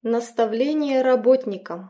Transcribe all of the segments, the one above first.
Наставление работникам.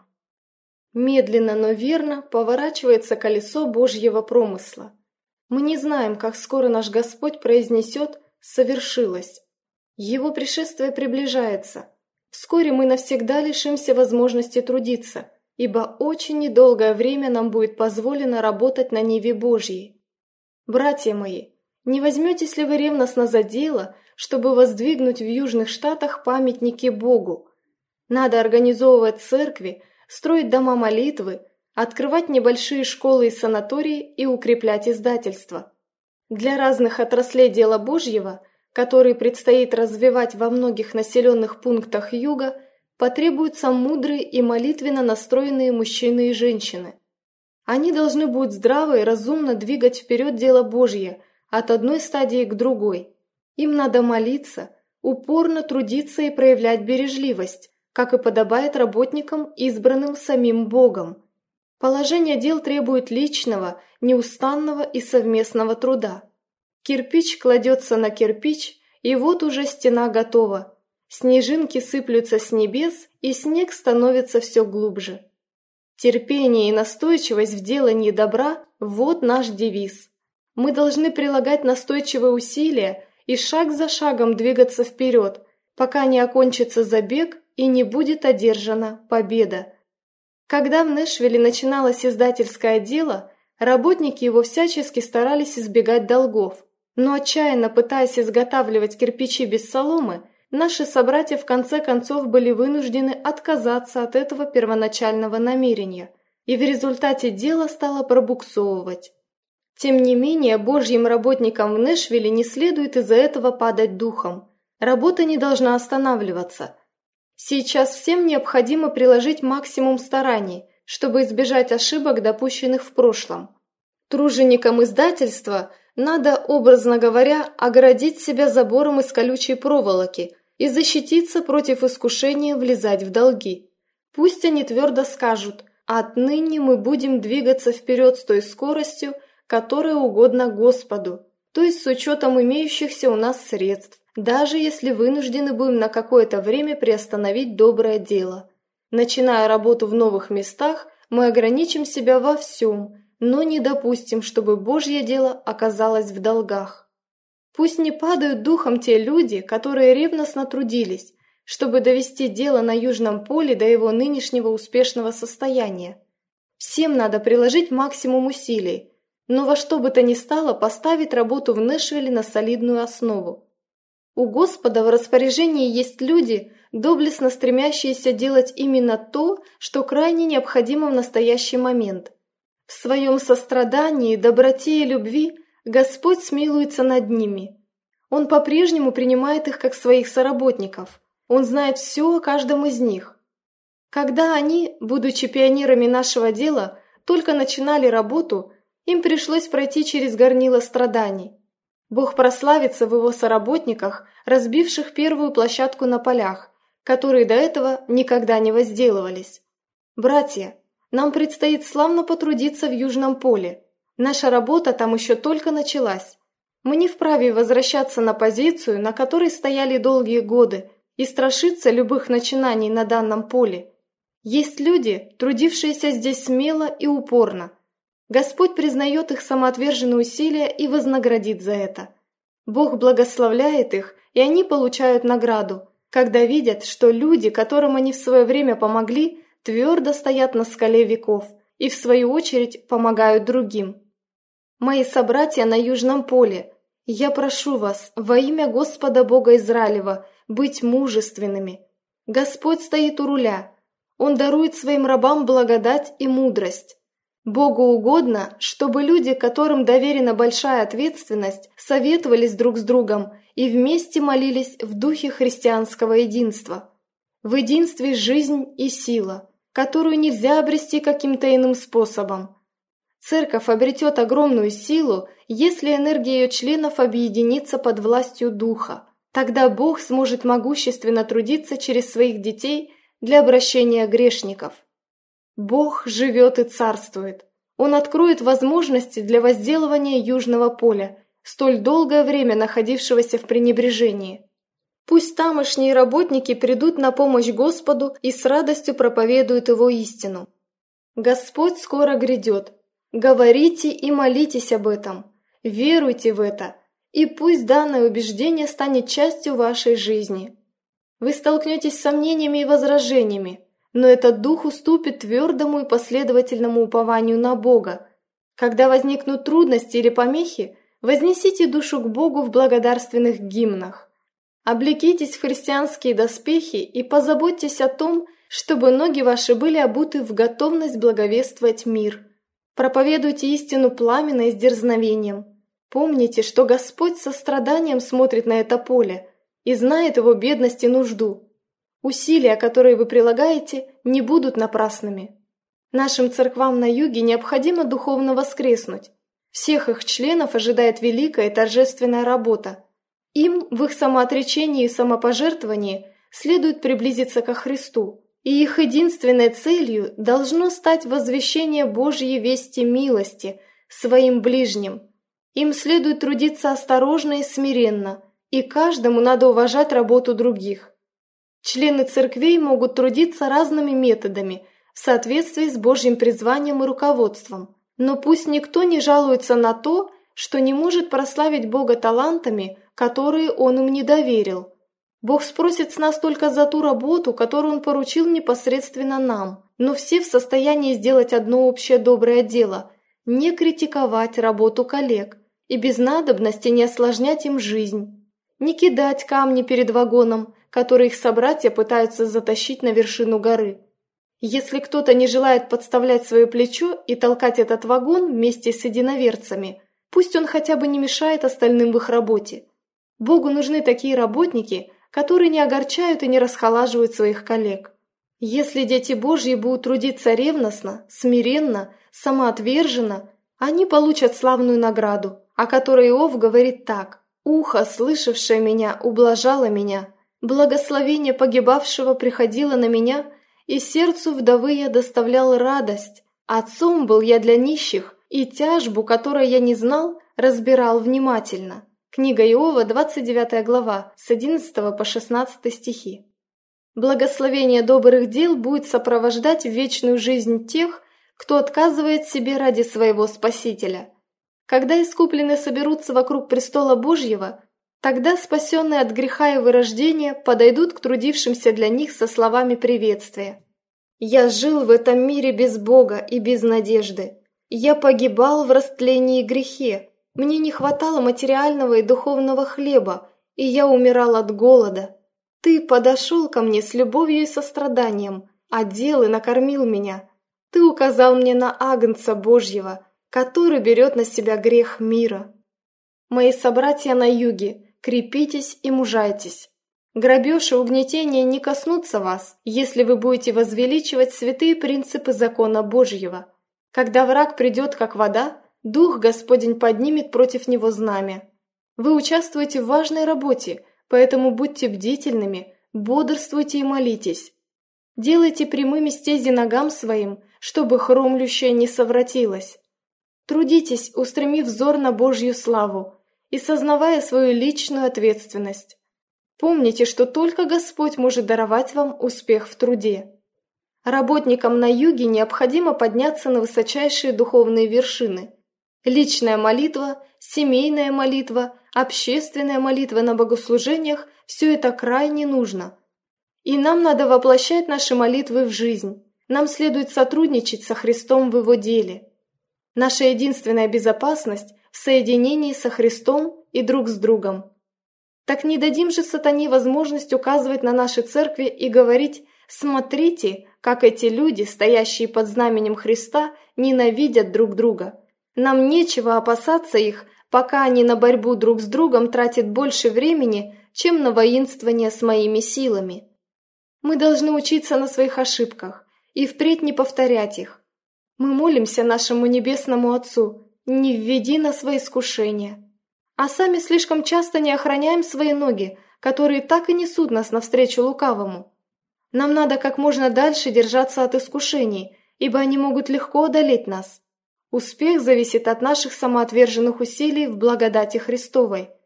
Медленно, но верно поворачивается колесо Божьего промысла. Мы не знаем, как скоро наш Господь произнесет «совершилось». Его пришествие приближается. Вскоре мы навсегда лишимся возможности трудиться, ибо очень недолгое время нам будет позволено работать на ниве Божьей. Братья мои, не возьметесь ли вы ревностно за дело, чтобы воздвигнуть в Южных Штатах памятники Богу? Надо организовывать церкви, строить дома молитвы, открывать небольшие школы и санатории и укреплять издательства. Для разных отраслей дела Божьего, которые предстоит развивать во многих населенных пунктах Юга, потребуются мудрые и молитвенно настроенные мужчины и женщины. Они должны будут здраво и разумно двигать вперед дело Божье от одной стадии к другой. Им надо молиться, упорно трудиться и проявлять бережливость, как и подобает работникам, избранным самим Богом. Положение дел требует личного, неустанного и совместного труда. Кирпич кладется на кирпич, и вот уже стена готова. Снежинки сыплются с небес, и снег становится все глубже. Терпение и настойчивость в делании добра – вот наш девиз. Мы должны прилагать настойчивые усилия и шаг за шагом двигаться вперед, пока не окончится забег и не будет одержана победа. Когда в Нэшвилле начиналось издательское дело, работники его всячески старались избегать долгов, но отчаянно пытаясь изготавливать кирпичи без соломы, наши собратья в конце концов были вынуждены отказаться от этого первоначального намерения, и в результате дело стало пробуксовывать. Тем не менее, Божьим работникам в Нэшвилле не следует из-за этого падать духом. Работа не должна останавливаться. Сейчас всем необходимо приложить максимум стараний, чтобы избежать ошибок, допущенных в прошлом. Труженикам издательства надо, образно говоря, оградить себя забором из колючей проволоки и защититься против искушения влезать в долги. Пусть они твердо скажут: «Отныне мы будем двигаться вперед с той скоростью, которая угодна Господу», то есть с учетом имеющихся у нас средств, даже если вынуждены будем на какое-то время приостановить доброе дело. Начиная работу в новых местах, мы ограничим себя во всем, но не допустим, чтобы Божье дело оказалось в долгах. Пусть не падают духом те люди, которые ревностно трудились, чтобы довести дело на Южном поле до его нынешнего успешного состояния. Всем надо приложить максимум усилий, но во что бы то ни стало поставить работу в Нэшвилле на солидную основу. У Господа в распоряжении есть люди, доблестно стремящиеся делать именно то, что крайне необходимо в настоящий момент. В своем сострадании, доброте и любви Господь смилуется над ними. Он по-прежнему принимает их как своих соработников. Он знает все о каждом из них. Когда они, будучи пионерами нашего дела, только начинали работу, им пришлось пройти через горнило страданий. Бог прославится в его соработниках, разбивших первую площадку на полях, которые до этого никогда не возделывались. Братья, нам предстоит славно потрудиться в Южном поле. Наша работа там еще только началась. Мы не вправе возвращаться на позицию, на которой стояли долгие годы, и страшиться любых начинаний на данном поле. Есть люди, трудившиеся здесь смело и упорно. Господь признает их самоотверженные усилия и вознаградит за это. Бог благословляет их, и они получают награду, когда видят, что люди, которым они в свое время помогли, твердо стоят на скале веков и, в свою очередь, помогают другим. Мои собратья на Южном поле, я прошу вас во имя Господа Бога Израилева быть мужественными. Господь стоит у руля. Он дарует своим рабам благодать и мудрость. Богу угодно, чтобы люди, которым доверена большая ответственность, советовались друг с другом и вместе молились в духе христианского единства. В единстве жизнь и сила, которую нельзя обрести каким-то иным способом. Церковь обретет огромную силу, если энергия ее членов объединится под властью Духа. Тогда Бог сможет могущественно трудиться через своих детей для обращения грешников. Бог живет и царствует. Он откроет возможности для возделывания Южного поля, столь долгое время находившегося в пренебрежении. Пусть тамошние работники придут на помощь Господу и с радостью проповедуют Его истину. Господь скоро грядет. Говорите и молитесь об этом. Веруйте в это, и пусть данное убеждение станет частью вашей жизни. Вы столкнетесь с сомнениями и возражениями, но этот дух уступит твердому и последовательному упованию на Бога. Когда возникнут трудности или помехи, вознесите душу к Богу в благодарственных гимнах. Облекитесь в христианские доспехи и позаботьтесь о том, чтобы ноги ваши были обуты в готовность благовествовать мир. Проповедуйте истину пламенно и с дерзновением. Помните, что Господь со страданием смотрит на это поле и знает его бедность и нужду. Усилия, которые вы прилагаете, не будут напрасными. Нашим церквам на юге необходимо духовно воскреснуть. Всех их членов ожидает великая и торжественная работа. Им в их самоотречении и самопожертвовании следует приблизиться ко Христу, и их единственной целью должно стать возвещение Божьей вести милости своим ближним. Им следует трудиться осторожно и смиренно, и каждому надо уважать работу других. Члены церквей могут трудиться разными методами в соответствии с Божьим призванием и руководством, но пусть никто не жалуется на то, что не может прославить Бога талантами, которые Он им не доверил. Бог спросит с нас только за ту работу, которую Он поручил непосредственно нам, но все в состоянии сделать одно общее доброе дело – не критиковать работу коллег и без надобности не осложнять им жизнь, не кидать камни перед вагоном, который их собратья пытаются затащить на вершину горы. Если кто-то не желает подставлять свое плечо и толкать этот вагон вместе с единоверцами, пусть он хотя бы не мешает остальным в их работе. Богу нужны такие работники, которые не огорчают и не расхолаживают своих коллег. Если дети Божьи будут трудиться ревностно, смиренно, самоотверженно, они получат славную награду, о которой Иов говорит так: «Ухо, слышавшее меня, ублажало меня, благословение погибавшего приходило на меня, и сердцу вдовы я доставлял радость. Отцом был я для нищих, и тяжбу, которой я не знал, разбирал внимательно». Книга Иова, 29 глава, с 11 по 16 стихи. Благословение добрых дел будет сопровождать в вечную жизнь тех, кто отказывает себе ради своего Спасителя. Когда искупленные соберутся вокруг престола Божьего, тогда спасенные от греха и вырождения подойдут к трудившимся для них со словами приветствия. «Я жил в этом мире без Бога и без надежды. Я погибал в растлении и грехе. Мне не хватало материального и духовного хлеба, и я умирал от голода. Ты подошел ко мне с любовью и состраданием, одел и накормил меня. Ты указал мне на Агнца Божьего, который берет на себя грех мира. Мои собратья на юге, крепитесь и мужайтесь. Грабеж и угнетение не коснутся вас, если вы будете возвеличивать святые принципы закона Божьего. Когда враг придет, как вода, Дух Господень поднимет против него знамя. Вы участвуете в важной работе, поэтому будьте бдительными, бодрствуйте и молитесь. Делайте прямыми стези ногам своим, чтобы хромлющее не совратилось. Трудитесь, устремив взор на Божью славу и сознавая свою личную ответственность. Помните, что только Господь может даровать вам успех в труде. Работникам на юге необходимо подняться на высочайшие духовные вершины. Личная молитва, семейная молитва, общественная молитва на богослужениях – все это крайне нужно. И нам надо воплощать наши молитвы в жизнь. Нам следует сотрудничать со Христом в Его деле. Наша единственная безопасность в соединении со Христом и друг с другом. Так не дадим же сатане возможность указывать на наши церкви и говорить: «Смотрите, как эти люди, стоящие под знаменем Христа, ненавидят друг друга. Нам нечего опасаться их, пока они на борьбу друг с другом тратят больше времени, чем на воинствование с моими силами». Мы должны учиться на своих ошибках и впредь не повторять их. Мы молимся нашему Небесному Отцу: «Не введи нас во искушение». А сами слишком часто не охраняем свои ноги, которые так и несут нас навстречу лукавому. Нам надо как можно дальше держаться от искушений, ибо они могут легко одолеть нас. Успех зависит от наших самоотверженных усилий в благодати Христовой.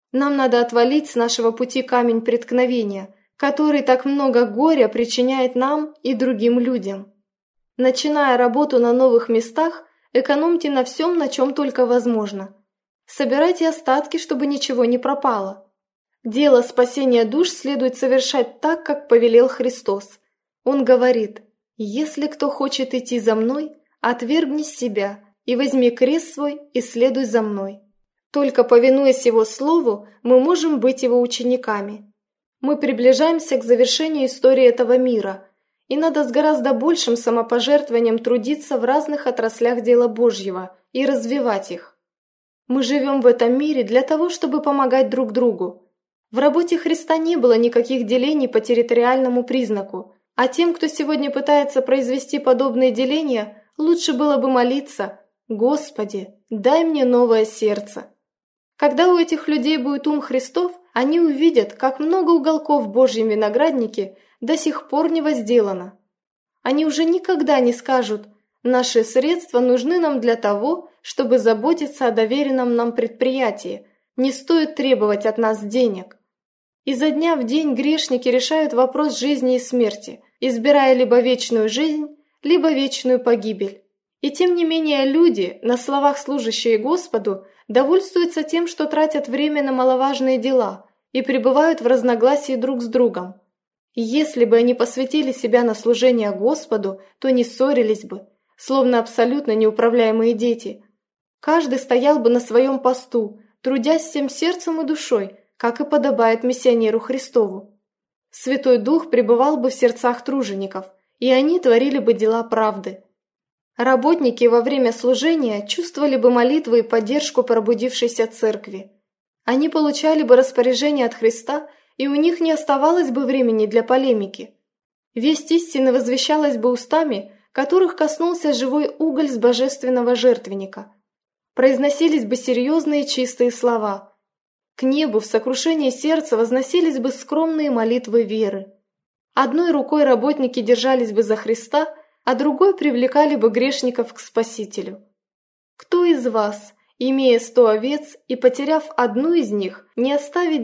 Нам надо отвалить с нашего пути камень преткновения, который так много горя причиняет нам и другим людям. Начиная работу на новых местах, экономьте на всем, на чем только возможно. Собирайте остатки, чтобы ничего не пропало. Дело спасения душ следует совершать так, как повелел Христос. Он говорит: «Если кто хочет идти за мной, отвергни себя и возьми крест свой и следуй за мной». Только повинуясь Его Слову, мы можем быть Его учениками. Мы приближаемся к завершению истории этого мира, и надо с гораздо большим самопожертвованием трудиться в разных отраслях дела Божьего и развивать их. Мы живем в этом мире для того, чтобы помогать друг другу. В работе Христа не было никаких делений по территориальному признаку, а тем, кто сегодня пытается произвести подобные деления, лучше было бы молиться: «Господи, дай мне новое сердце». Когда у этих людей будет ум Христов, они увидят, как много уголков в Божьем винограднике до сих пор не возделано. Они уже никогда не скажут: «Наши средства нужны нам для того, чтобы заботиться о доверенном нам предприятии, не стоит требовать от нас денег». Изо дня в день грешники решают вопрос жизни и смерти, избирая либо вечную жизнь, либо вечную погибель. И тем не менее люди, на словах служащие Господу, довольствуются тем, что тратят время на маловажные дела и пребывают в разногласии друг с другом. И если бы они посвятили себя на служение Господу, то не ссорились бы, словно абсолютно неуправляемые дети. Каждый стоял бы на своем посту, трудясь всем сердцем и душой, как и подобает миссионеру Христову. Святой Дух пребывал бы в сердцах тружеников, и они творили бы дела правды. Работники во время служения чувствовали бы молитвы и поддержку пробудившейся церкви. Они получали бы распоряжение от Христа, и у них не оставалось бы времени для полемики. Весть истины возвещалась бы устами, которых коснулся живой уголь с божественного жертвенника. Произносились бы серьезные чистые слова. К небу в сокрушении сердца возносились бы скромные молитвы веры. Одной рукой работники держались бы за Христа, а другой привлекали бы грешников к Спасителю. Кто из вас, имея 100 овец и потеряв одну из них, не оставит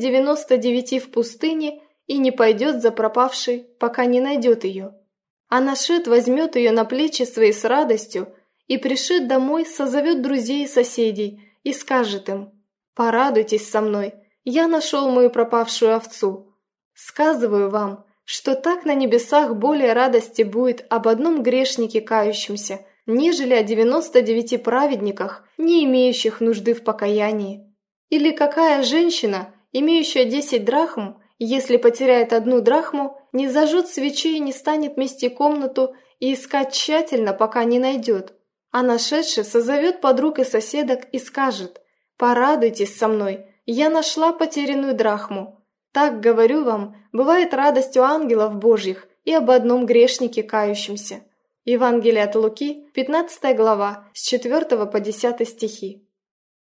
99 в пустыне и не пойдет за пропавшей, пока не найдет ее? А нашед возьмет ее на плечи свои с радостью и, пришед домой, созовет друзей и соседей и скажет им: «Порадуйтесь со мной, я нашел мою пропавшую овцу». Сказываю вам, что так на небесах более радости будет об одном грешнике кающемся, нежели о 99 праведниках, не имеющих нужды в покаянии. Или какая женщина, имеющая 10 драхм, если потеряет 1 драхму, не зажжет свечи и не станет мести комнату и искать тщательно, пока не найдет, а нашедший созовет подруг и соседок и скажет: «Порадуйтесь со мной, я нашла потерянную драхму». Так, говорю вам, бывает радость у ангелов Божьих и об одном грешнике кающемся. Евангелие от Луки, 15 глава, с 4 по 10 стихи.